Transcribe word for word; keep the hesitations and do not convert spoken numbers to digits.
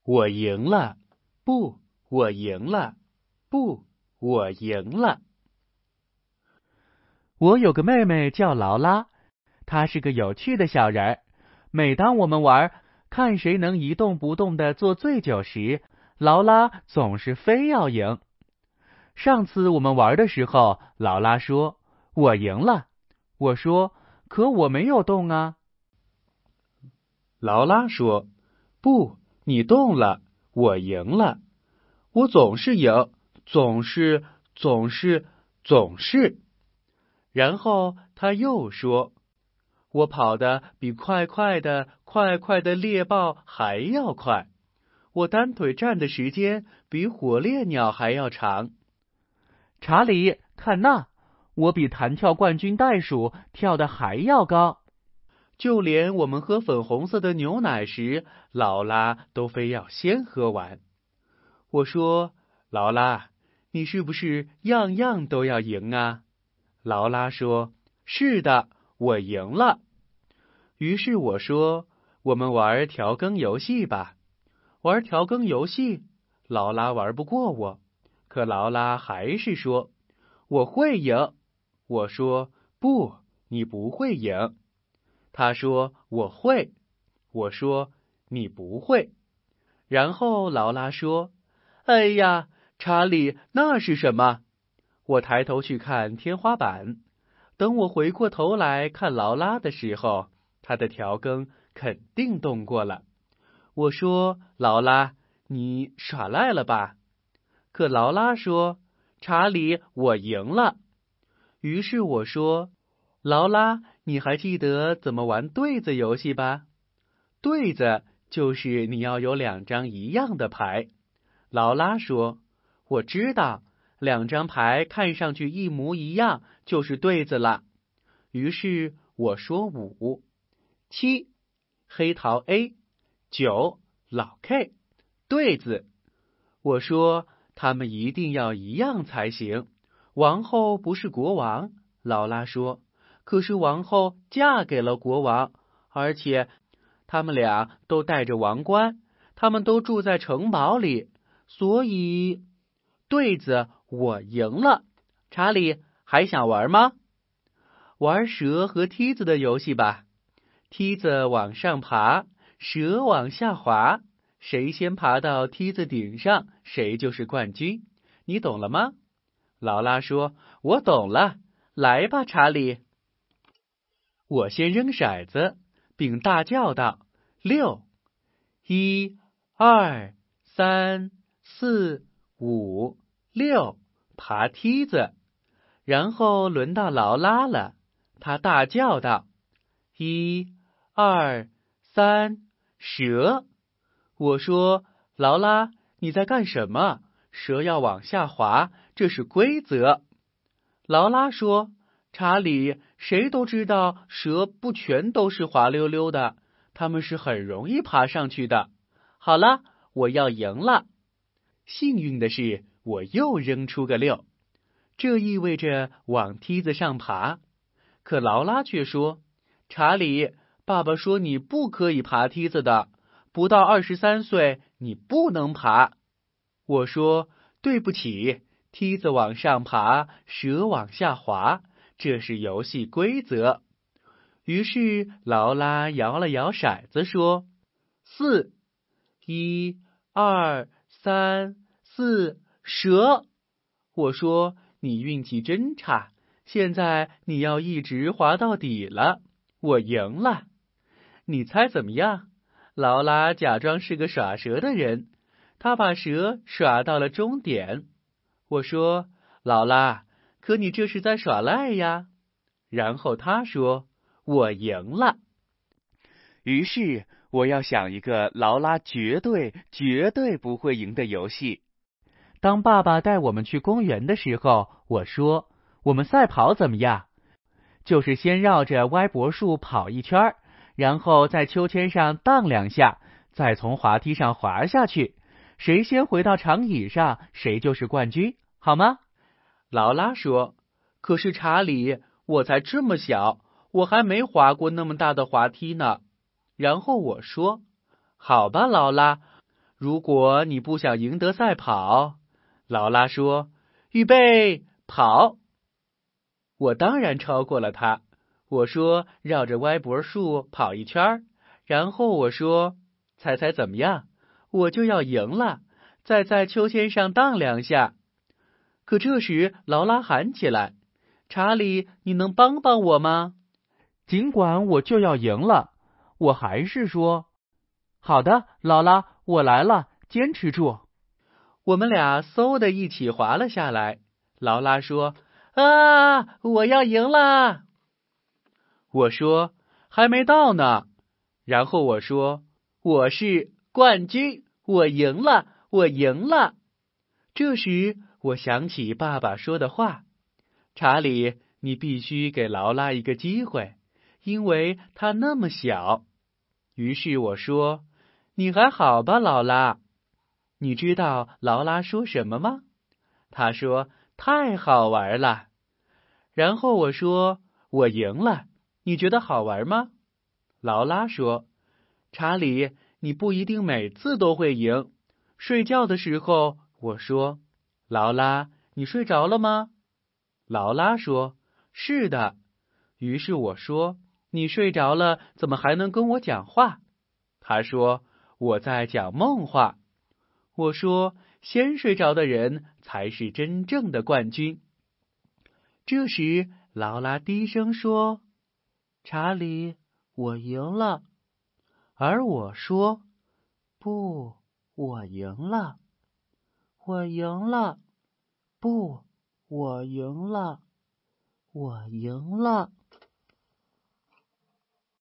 我赢了，不，我赢了，不，我赢了。我有个妹妹叫劳拉，她是个有趣的小人儿。每当我们玩，看谁能一动不动地坐最久时，劳拉总是非要赢。上次我们玩的时候，劳拉说：“我赢了。”我说：“可我没有动啊。”劳拉说：“不，你动了，我赢了。我总是赢，总是，总是，总是。”然后他又说：“我跑得比快快的、快快的猎豹还要快。我单腿站的时间比火烈鸟还要长。查理，看那，我比弹跳冠军袋鼠跳得还要高。”就连我们喝粉红色的牛奶时，劳拉都非要先喝完。我说：“劳拉，你是不是样样都要赢啊？”劳拉说：“是的，我赢了。”于是我说：“我们玩调羹游戏吧。”玩调羹游戏，劳拉玩不过我，可劳拉还是说：“我会赢。”我说：“不，你不会赢。”他说：“我会。”我说：“你不会。”然后劳拉说：“哎呀，查理，那是什么？”我抬头去看天花板。等我回过头来看劳拉的时候，她的调羹肯定动过了。我说：“劳拉，你耍赖了吧？”可劳拉说：“查理，我赢了。”于是我说：“劳拉，你还记得怎么玩对子游戏吧？”对子就是你要有两张一样的牌。劳拉说：“我知道，两张牌看上去一模一样就是对子了。”于是我说五，七，黑桃 A， 九，老 K， 对子。我说他们一定要一样才行。王后不是国王，劳拉说，可是王后嫁给了国王，而且他们俩都戴着王冠，他们都住在城堡里，所以对子我赢了。查理，还想玩吗？玩蛇和梯子的游戏吧。梯子往上爬，蛇往下滑，谁先爬到梯子顶上，谁就是冠军。你懂了吗？劳拉说：“我懂了，来吧，查理。”我先扔骰子，并大叫道：“六！一、二、三、四、五、六！”爬梯子。然后轮到劳拉了，他大叫道：“一、二、三，蛇！”我说：“劳拉，你在干什么？蛇要往下滑，这是规则。”劳拉说：“查理，谁都知道蛇不全都是滑溜溜的，它们是很容易爬上去的。好了，我要赢了。”幸运的是，我又扔出个六，这意味着往梯子上爬。可劳拉却说：“查理，爸爸说你不可以爬梯子的，不到二十三岁你不能爬。”我说：“对不起，梯子往上爬，蛇往下滑，这是游戏规则。”于是劳拉摇了摇骰子说：“四，一、二、三、四，蛇！”我说：“你运气真差，现在你要一直滑到底了。”我赢了。你猜怎么样？劳拉假装是个耍蛇的人，他把蛇耍到了终点。我说：“劳拉，可你这是在耍赖呀。”然后他说：“我赢了。”于是我要想一个劳拉绝对绝对不会赢的游戏。当爸爸带我们去公园的时候，我说：“我们赛跑怎么样？就是先绕着歪脖树跑一圈，然后在秋千上荡两下，再从滑梯上滑下去，谁先回到长椅上，谁就是冠军，好吗？”劳拉说：“可是查理，我才这么小，我还没滑过那么大的滑梯呢。”然后我说：“好吧，劳拉， 如果你不想赢得赛跑，劳拉说：“预备，跑！”我当然超过了他。我说绕着歪脖树跑一圈，然后我说：“猜猜怎么样？我就要赢了，再在秋千上荡两下。”可这时劳拉喊起来：“查理，你能帮帮我吗？”尽管我就要赢了，我还是说：“好的，劳拉，我来了，坚持住。”我们俩嗖的一起滑了下来。劳拉说：“啊，我要赢了！”我说：“还没到呢。”然后我说：“我是冠军，我赢了，我赢了。”这时我想起爸爸说的话：“查理，你必须给劳拉一个机会，因为她那么小。”于是我说：“你还好吧，劳拉？”你知道劳拉说什么吗？她说：“太好玩了。”然后我说：“我赢了，你觉得好玩吗？”劳拉说：“查理，你不一定每次都会赢。”睡觉的时候，我说：“劳拉，你睡着了吗？”劳拉说：“是的。”于是我说：“你睡着了，怎么还能跟我讲话？”她说：“我在讲梦话。”我说：“先睡着的人才是真正的冠军。”这时，劳拉低声说：“查理，我赢了。”而我说：“不，我赢了，我赢了，不，我赢了，我赢了。”